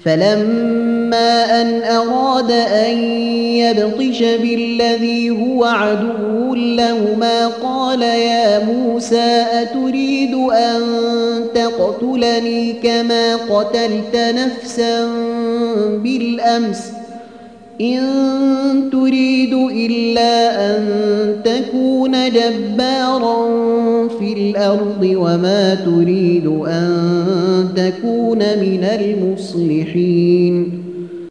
فلما أن أراد أن يبطش بالذي هو عدو لهما قال يا موسى أتريد أن تقتلني كما قتلت نفسا بالأمس إن تريد إلا أن تكون جبارا في الأرض وما تريد أن تكون من المصلحين